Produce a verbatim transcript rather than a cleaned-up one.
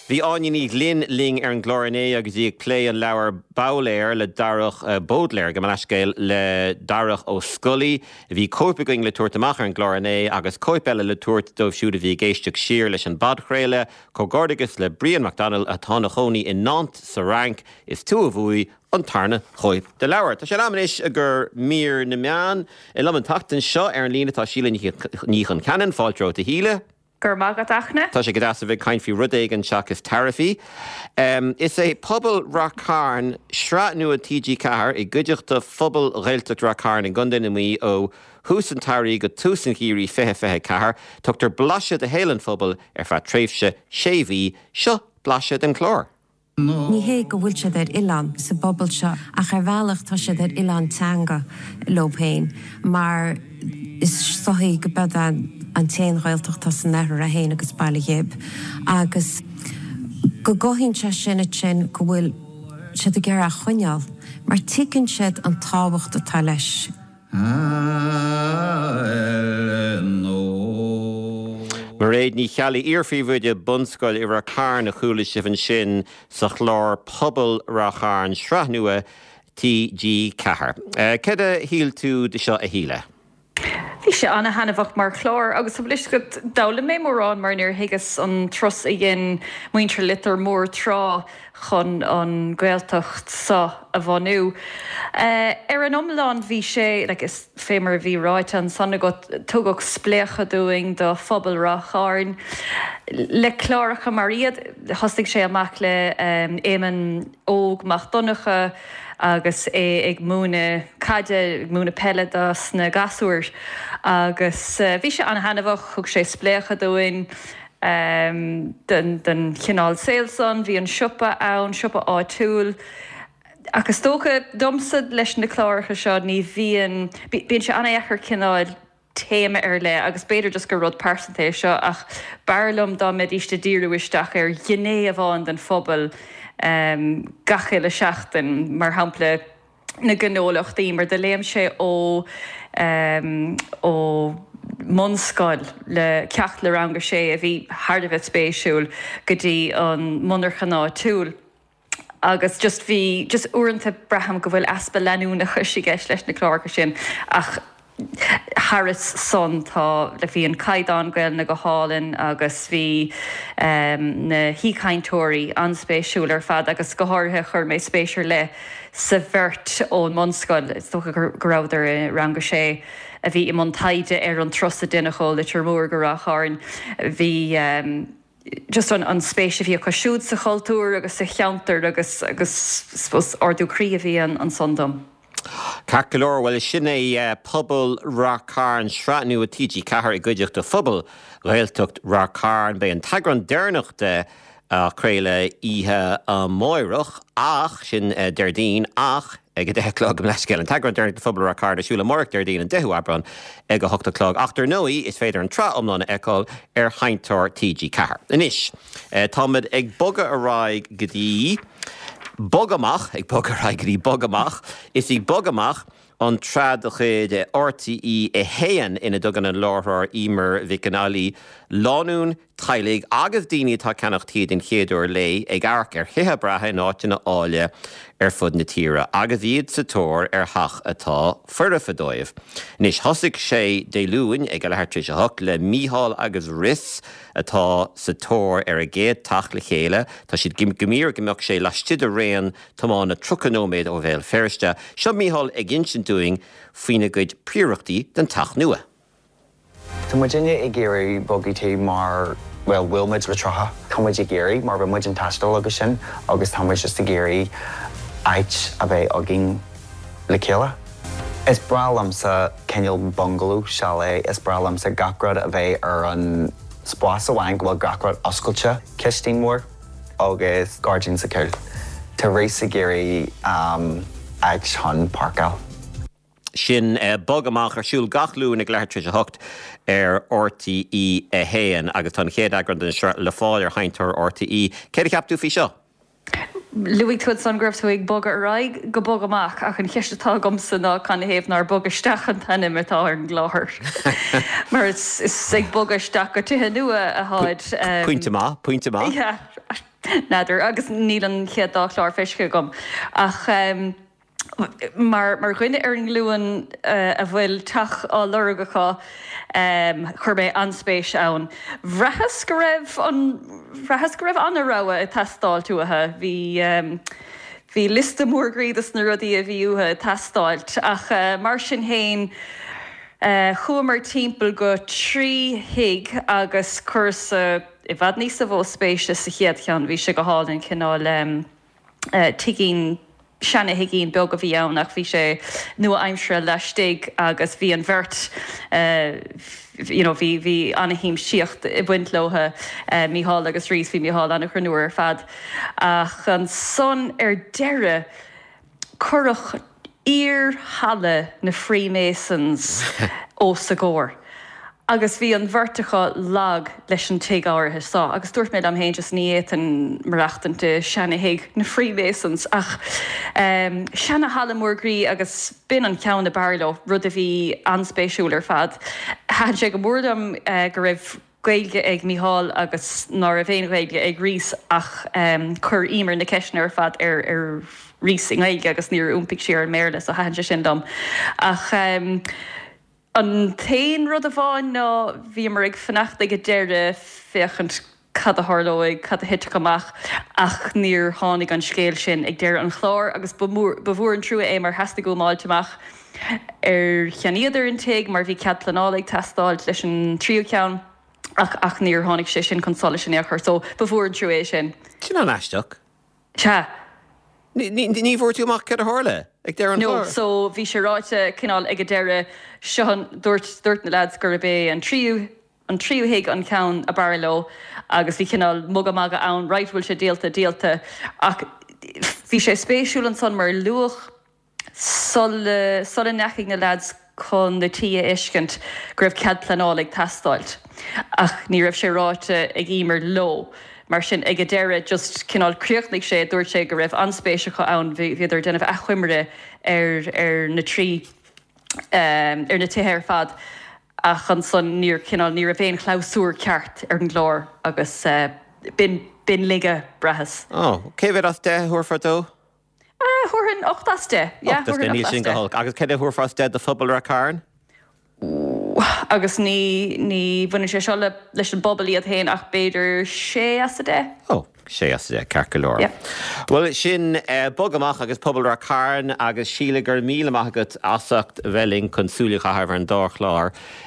Bhí áiníní linn ling ar an glórané agus dí ag lé an leabhar báléir le darach uh, bódléir go meascéil le darach ó sculí. Bhí cópaing le tuairt amach ar an glórané agus cóipéile le tuairt dómh siúd a bhí géisteach siar leis an badchréile, cógordagus le Brian McDonald a tána chónaí in Nantes sa rank is tú a bhuaí an tarna choip de leabhar. Tá sé lámanis a gur mír na meán i leman tatan seo ar an lína tá síle níchan canan fáiltró a híle. Gur mágad achna? Tá sé go dás a bheith caint fiú rudéig an seachas tarifaí. Um, is é pobl racarn sreat nua T G Cahar i gcuideachta phobal réalteach racarn in Gundan na mí ó hús an tairí go tús an gírí fethe fethe Cahar, tuachtar blaise de hélan phobal ar fa tréifse séhí seo blaise den chlór. Ní hé go bhfuil se ar Ilan sa bobbal seo ach ar bhealach tá sé ar Ilan teanga lópéin, mar is soí go bed an an téan roiilteach tá san nehar a héana agus bailí héib. Agus go gohín se sin a sin go bhfuil siad a ggéir a chuineal, mar ticinn siad an táhacht atá leis. Mar réad ní chealaí iarfaoimhide bunscoil i racarn a chúla sibh an sin sa chlár pobl racarn sreat nua T G Cahar. Uh, Cad a híl tú de seo a híle? Bhí sé anna hanamhach mar chlár, agus sa blis go dála mé mórrán mar níor higus an tros a dhéon muintre litar mór trá chun an Gaeltacht sa a bhanú. Uh, ar an omláin bhí sé, like, is fémar bhí ráit an sanna go tugach splécha dúing do phobal racarn. Le chláracha mar iad, hostig sé amach le um, éman óg machdonacha agus é ag múna caide, ag múna peledas na gasúir. Agus uh, bhí sé an hanamhach thug sé splécha dúin um, den, den chinál Sailson, bhí an siopa ann, siopa áitiúil. Agus tócha domsad leis na chláracha seo ní bhíon, bhíonn sé anna echar cinál téime ar le, agus beidir just go rud percentage seo, ach barlam dá med iste díruisteach ar ghinné a bháin den phobal um, gaché le seachtain mar hampla na gnólachtaí, mar de léim sé ó um, ó munscoil le ceacht le rangar sé a bhí hardabheith spéisiúil go dtí an munarchaná túl. Agus just bhí just uaireanta braham go bhfuil aspa leanúna chuisí gceis leis na chláracha sin, ach Harris son tá le bhí an caiidán gail na go hálinn agus bhí um, na híchaintóirí anspéisiúil ar fad agus go háirthe chur mé spéisiúir le sa bhirt ón munscoil, is tócha go raibhar i rangar sé a bhí i man taide ar an trosa duineáil litir mór go rachairn. Bhí um, just an, an spéisi bhí a cosisiúd sa choultúr agus sa cheantar agus agus ardúchrí a bhí an, an sondam. Cacalor, well, sinna uh, pobl racarn sreat nua a T G Cahar i gcuideachta phobal réalteacht racarn be an tagran déirneachta a chréile ihe a móireach ach sin uh, deirdín ach ag a dechclog am leiscéil an tagran déirneachta phobal racarn a siúla mórach deirdín an dehu abran ag a hochtaclog achtar nóí is féidir an tra omlána eáil ar haintóir T G Cahar. Inis, uh, támid ag boga a ráig gotí Bogamach, ag bogarag rí bogamach, is ag bogamach an tradaché de R T E a héan ina dogan an láthar ímar vicanálí lánún tailig agus daoine tá ceannachtaí den chéadúir lé ag arc ar chithe brathe náitina áile ar fud na tíre agus iad sa tóir ar thach atá fura fadóibh. Nis thosaigh sé dé luúin ag a lehartrí se hoc le míhall agus ris atá sa tóir ar a géad tach le chéile, tá siad gimír gimach sé leistid a réan tomána trucanóméid ó bhéil ferste, seo míhall ag insin doing faoine goid príochtaí den tach nua. Tá muidirne i ggéirí bogaítí mar, well, bhfuilmuid retrátha, tá muid i ggéirí mar bfuil muid an taistil agus sin, agus tá muid just i ggéirí ait a bheith agin le chéile. Is bralam sa ceiniil bungalow chalet, is bralam sa gacrad a bheith ar an spás amháin go bhfuil gacrad oscailte Cistine mór agus Guardian sa ceil. Tá rééis i ggéirí um, ait chun parcáil. Sin uh, bogamach ar siúl gachlún ag lehartrí a hocht ar R T E a héan agus tá chéad agran den le fáil ar haintóir R T E. Céad a ceaptú fí seo? Louis Tuid san gribh tú ag boga raig go bog amach ach an cheistetá gomsa ná can héobh nar bogasteach an tanim atá ar an gláthir. Mar is ag bogasteach go tuthe nua a háid. Puinte má, puinte má. Yeah. Nadidir agus níl an chiaad dá chlár feisce gom ach um, mar mar gine ar an luúan uh, a bhfuil tach á luragacha um, churbé anspéis ann. Bhrethas go raibh an bhrethas go raibh anna rogha i tastáil túathe hí um, hí lista mórgrídas na rudaí a bhíúthe tastáilt ach uh, mar sin héin uh, chuamar timpeall go trí hiig agus cursa i bhd níos a bh spéise sa chiad cheann bhí se go hálainn cinál um, uh, tigín Shanna higén beg a bhí annach bhí sé nua aimimsre leistig agus bhí an bhirt bhí bhí anna híim siocht i buintlóthe míhall agus rís bhí míhall anna chu nuair ar fad. Ach an son ar deire curach ír-halle na Freemasons ó sa ggóir. Agus bhí an bhirrtacha lag leis an tuig áirithe sá, agus dúirt méid am héin just níiad an marachtainte Shanna Higg na Freemasons ach um, Shanna Halla Mórgrí agus bin an ceann na barló rud a bhí anspéisiúil ar fad. Had sé go mórdam uh, go raibh gaeilge ag Mícheál agus ná a bhéin gaeilge ag Rhys ach um, chur ímar na ceisne ar fad ar, ar Rhys in gaeilge agus níor úmpic siar an méle so had sé sin dom. Ach um, An tain rud a bháin ná bhí mar ag fannacht ag go deire féchant cad a tharlóig, cad a hit goach ach níor tháinig an scéil sin ag deire an chlár agus bhór an trua é mar heasta go máilteach ar cheaniadidir an teig mar bhí cead planálaigh testáil leis an tríú ceann ach ach níor tháinig sé sin consola sin éair so bhór an trua é sin. Sin an eisteach? Se. Ní bhór tú amach cad a tharla? No, so bhí sé ráite cinál ag deire sean dúirt na lads gur bé an tríú an tríú hiig an ceann a barló agus bhí cinál mugad maga ann ráithbhfuil sé díalta díalta ach bhí sé spéisiúil an son mar luach sola nechaigh na lads chun na tí iscint gur raibh cead planálaigh testáilt ach ní raibh sé ráite ag ímar ló. Mar sin ag deire just cinál críochnaigh sé dúirt sé go raibh anspéisiacha ann bhíidir denmh a chuimire ar ar na trí um, ar na tithe ar fad ach an son níor cinál ní a bhéon chláusúr ceart ar an glór agus uh, bin, bin lige brethas. Ó, céhfuir as de thuairfadó? Uh, thuhann ochtaste. Yeah, ochtaste níl sin go hulk. Agus céad thuairfáiste de Phobal Ra Carn? Agus ní ní bhaine sé seo leis an bobbal iad héin ach beidir sé as a de. Ó, sé as a de, Carcalór. Yeah. Well, sin uh, bog amach agus Phobal Ra Carn agus síle gur míle amach agat asacht bheling chun súlacha ar an dá chlár